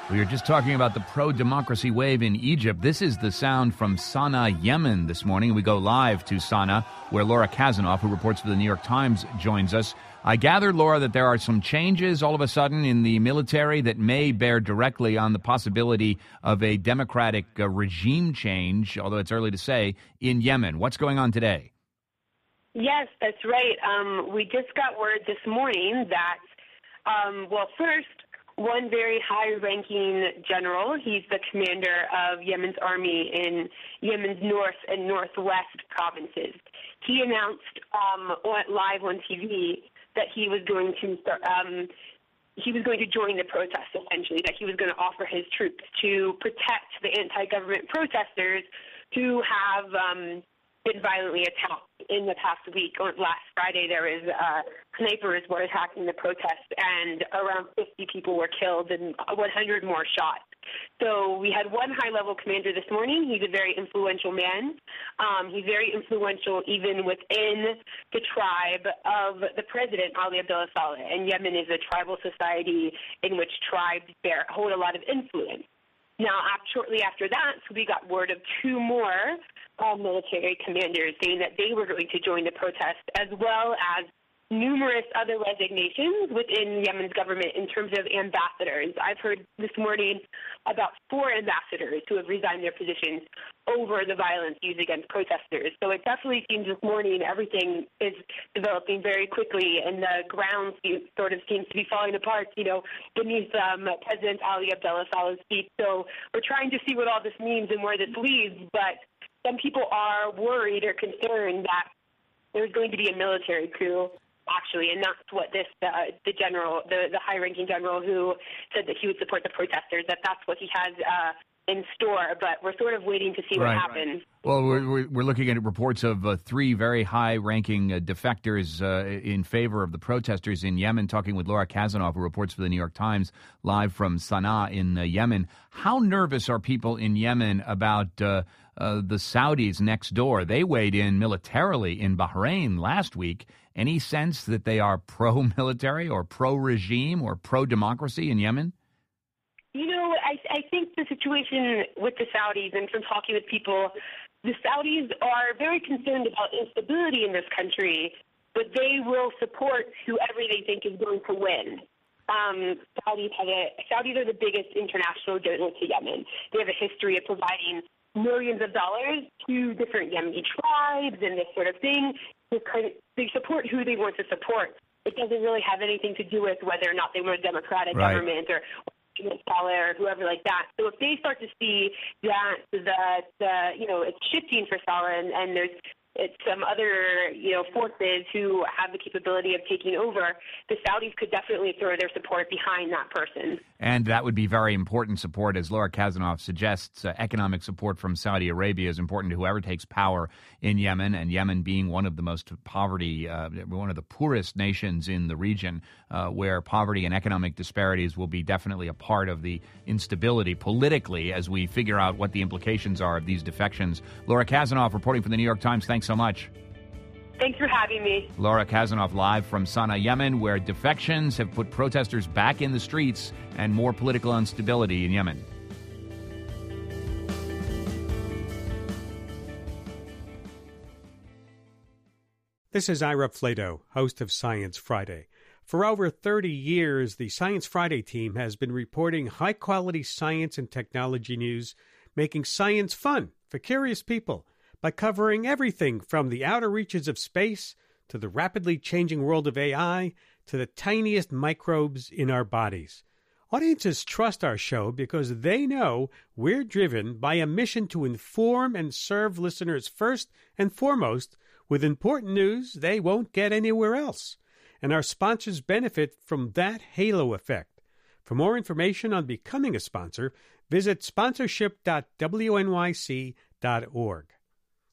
We were just talking about the pro-democracy wave in Egypt. This is the sound from Sana'a, Yemen this morning. We go live to Sana'a, where Laura Kazanoff, who reports for the New York Times, joins us. I gather, Laura, that there are some changes all of a sudden in the military that may bear directly on the possibility of a democratic regime change, although it's early to say, in Yemen. What's going on today? Yes, that's right. We just got word this morning that, first, one very high-ranking general, he's the commander of Yemen's army in Yemen's north and northwest provinces. He announced live on TV that he was going to join the protest, essentially, that he was going to offer his troops to protect the anti-government protesters who have been violently attacked in the past week. Last Friday, there was snipers were attacking the protest, and around 50 people were killed and 100 more shot. So we had one high-level commander this morning. He's a very influential man. He's very influential even within the tribe of the president, Ali Abdullah Saleh. And Yemen is a tribal society in which tribes hold a lot of influence. Now, shortly after that, we got word of two more military commanders saying that they were going to join the protest, as well as numerous other resignations within Yemen's government in terms of ambassadors. I've heard this morning about 4 ambassadors who have resigned their positions over the violence used against protesters. So it definitely seems this morning everything is developing very quickly, and the ground sort of seems to be falling apart, beneath President Ali Abdullah Saleh's feet. So we're trying to see what all this means and where this leads, but some people are worried or concerned that there's going to be a military coup, actually, and that's what the high-ranking general who said that he would support the protesters, that's what he has in store. But we're sort of waiting to see what happens. Well, we're looking at reports of 3 very high-ranking defectors in favor of the protesters in Yemen, talking with Laura Kazanoff, who reports for the New York Times, live from Sana'a in Yemen. How nervous are people in Yemen about the Saudis next door? They weighed in militarily in Bahrain last week. Any sense that they are pro-military or pro-regime or pro-democracy in Yemen? I think the situation with the Saudis, and from talking with people, the Saudis are very concerned about instability in this country, but they will support whoever they think is going to win. Saudis are the biggest international donor to Yemen. They have a history of providing millions of dollars to different Yemeni tribes and this sort of thing. They support who they want to support. It doesn't really have anything to do with whether or not they want a democratic government or Saleh or whoever like that. So if they start to see that it's shifting for Saleh and it's some other forces who have the capability of taking over, the Saudis could definitely throw their support behind that person. And that would be very important support, as Laura Kazanoff suggests. Economic support from Saudi Arabia is important to whoever takes power in Yemen, and Yemen being one of the most one of the poorest nations in the region, where poverty and economic disparities will be definitely a part of the instability politically as we figure out what the implications are of these defections. Laura Kazanoff reporting for the New York Times. Thanks so much. Thanks for having me. Laura Kazanoff live from Sana'a, Yemen, where defections have put protesters back in the streets and more political instability in Yemen. This is Ira Flato, host of Science Friday. For over 30 years, the Science Friday team has been reporting high-quality science and technology news, making science fun for curious people by covering everything from the outer reaches of space to the rapidly changing world of AI to the tiniest microbes in our bodies. Audiences trust our show because they know we're driven by a mission to inform and serve listeners first and foremost with important news they won't get anywhere else. And our sponsors benefit from that halo effect. For more information on becoming a sponsor, visit sponsorship.wnyc.org.